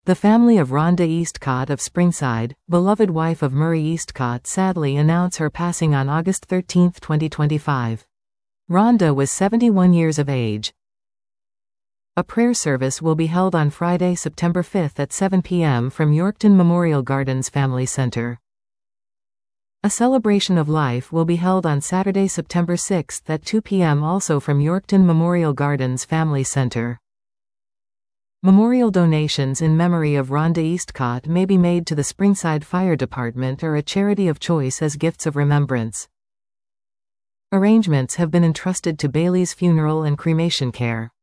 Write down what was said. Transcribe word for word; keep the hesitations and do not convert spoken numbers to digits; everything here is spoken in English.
The family of Rhonda Eastcott of Springside, beloved wife of Murray Eastcott, sadly announce her passing on August thirteenth, twenty twenty-five. Rhonda was seventy-one years of age. A prayer service will be held on Friday, September fifth at seven p m from Yorkton Memorial Gardens Family Center. A celebration of life will be held on Saturday, September sixth at two p m also from Yorkton Memorial Gardens Family Center. Memorial donations in memory of Rhonda Eastcott may be made to the Springside Fire Department or a charity of choice as gifts of remembrance. Arrangements have been entrusted to Bailey's Funeral and Cremation Care.